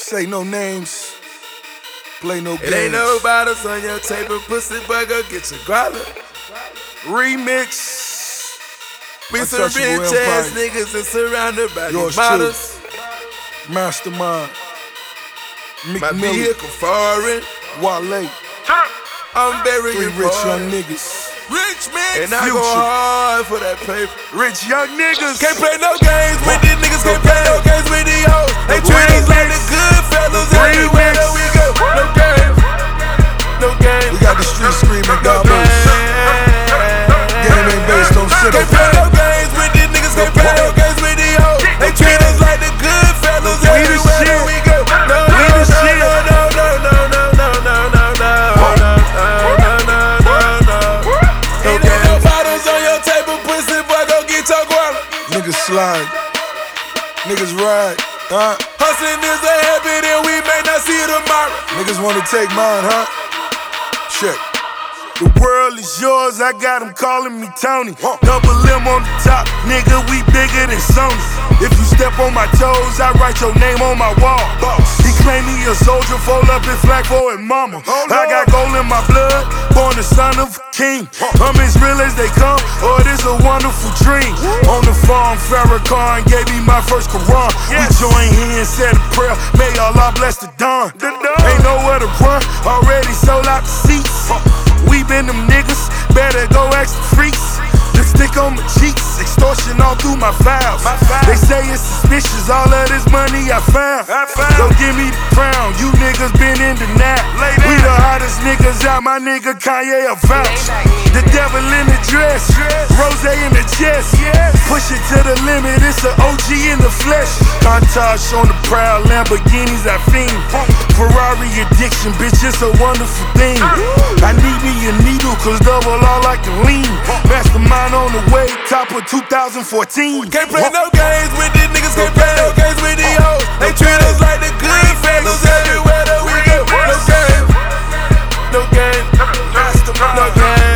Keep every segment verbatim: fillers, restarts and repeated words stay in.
Say no names, play no games. It ain't no bottles on your table, pussy boy, go get your growler. Remix. We some rich ass niggas and surrounded by these models. Mastermind. Mick My Millie. vehicle foreign. Wale. I'm very Three rich young niggas. Rich man, and I Future. go hard for that paper. Rich young niggas. Can't play no games with these niggas, can't play no games with these hoes. They treat us like the good fellas everywhere that we go. No games, no games. We got the street screaming, God knows. Game ain't based on sympathy. Can't play no games with these niggas, can't play no games with these hoes. They treat us like the good fellas everywhere that we go. No, no, no, no, no, no, no, no, no, no, no, no, no, no, no, no, no. Ain't no bottles on your table, pussy boy, go get your guala. Niggas slide. Niggas ride. Huh? Hustling is a habit and we may not see it tomorrow. Niggas wanna take mine, huh? Check. The world is yours, I got them calling me Tony. Double M on the top, nigga, we bigger than Sony. If you step on my toes, I write your name on my wall. He claim he a soldier, fold up his flag for his mama. I got gold in my blood, born the son of a king. I'm as real as they come, oh, this a wonderful dream. On the farm, Farrakhan gave me my first Quran. We joined hands, said a prayer, may Allah bless the dawn. Ain't nowhere to run, already sold out the seats. We been them niggas, better go ask the freaks. Lipstick on my cheeks, extortion all through my files. They say it's suspicious, all of this money I found. Go give me the crown, you niggas been in the nap. We the hottest niggas out, my nigga Kanye a vouch. The devil in the dress, rose in the chest. Push it to the limit, it's an O G in the flesh. Countach on the proud, Lamborghinis I fiend. Ferrari addiction, bitch, it's a wonderful thing. I need me a needle, cause double all like the lean. Mastermind on the way, top of two thousand fourteen. Can't play no games with these niggas, can't play no games with these hoes. They treat us like the good fellas everywhere that we go. No games, no games, no games.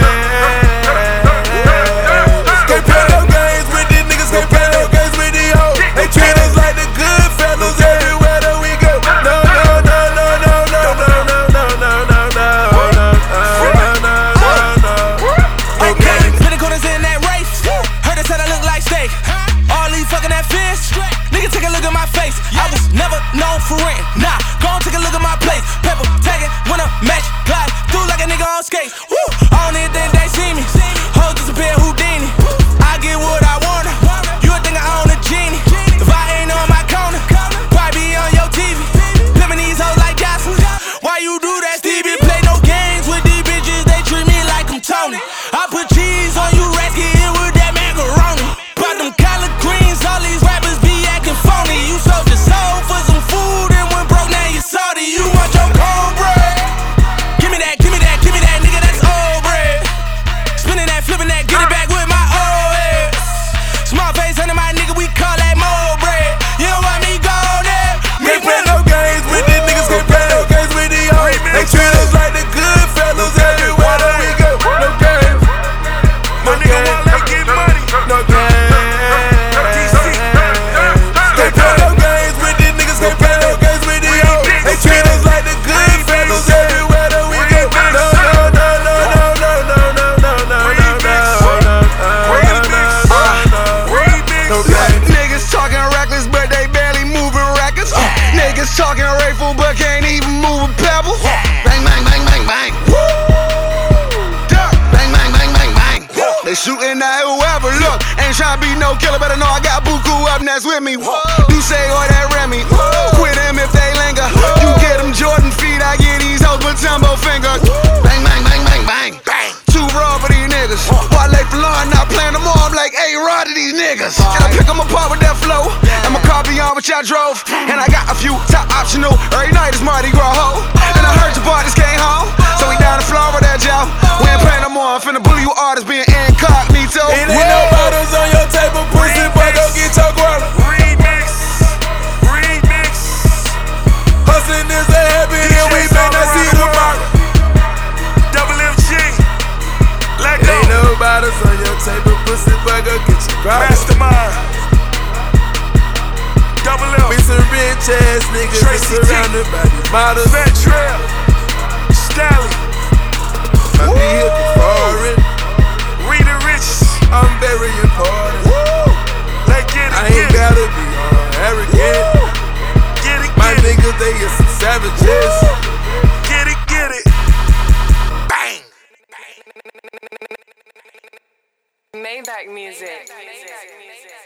Can't play no games with these niggas, can't play no games with these hoes. They treat us like the good fellas everywhere that we go. No, no, no, no, no, no, no, no, no, no, no, no, no, no, no. Okay, put the corners in that race. Heard they said I look like steak. All these fucking that fish. Nigga, take a look at my face. I was never known for rent. Nah, go and take a look at my place. Pepper, tag it, wanna match, glide through like a nigga on skates. Woo! I don't even think they see me. Hoes disappear, Houdini. I get what I wanna. You would think I own a genie. If I ain't on my corner, probably be on your T V. Pimpin' these hoes like Jocelyn. Why you do that, Stevie? Play no games with these bitches. They treat me like I'm Tony. I put cheese on you, rats, get hit with that macaroni. Bought them collard greens, all these rappers be acting phony. You sold your soul for some food and went broke, now you salty. You want your cornbread? Give me that, give me that, give me that, nigga, that's old bread. Spinning that, flipping that, get it back with my old ass. Small face under my nigga, we call that mold bread. You don't want me go there? Can't play no games with these niggas, can't play no games with these hoes. They treat us like the good fellas everywhere that we go. No games, no games, no games. Can't play no games with these niggas, can't play no games with these hoes. They treat us like the good fellas everywhere that we go. No, no, no, no, no, no, no, no, no, no, no, no, no. Niggas talking reckless, but they barely moving records. Uh, niggas talking rifle, but can't even move a pebble. Bang, bang, bang, bang, bang. Woo! Duck. Bang, bang, bang, bang, bang. They shooting at whoever. Look, ain't tryna be no killer, better know I got Buku up next with me. You say or that Remy. Quit them if they linger. You get them Jordan feet, I get these hoes with Tumbo finger. Bang, bang, bang, bang, bang. Bang. Too raw for these niggas. Wale for law, not playing them all. I'm like, hey, rod to these niggas. And I pick them apart with that flow. And my car beyond which I drove. And I got a few top optional. Every night is Mardi Gras ho. And I heard your parties came home. So we down to Florida, Joe. We ain't playing no more. I'm finna bully you artists being incognito. It ain't no bottles on your table, pussy boy, go get your guala. Remix. Remix. Hustling is a habit and we may not see it tomorrow. Double M G. Let It go. ain't no bottles on your table, pussy boy, go get your guala. Mastermind. Double Double L. We some rich ass niggas Tracy surrounded by these models. Fat Trail. Stally. My vehicle foreign. We the rich. I'm very important. Let's get it, I ain't get gotta be uh, arrogant. Get it, My get it. niggas, they is some savages. Get it, get it. Bang. Maybach music.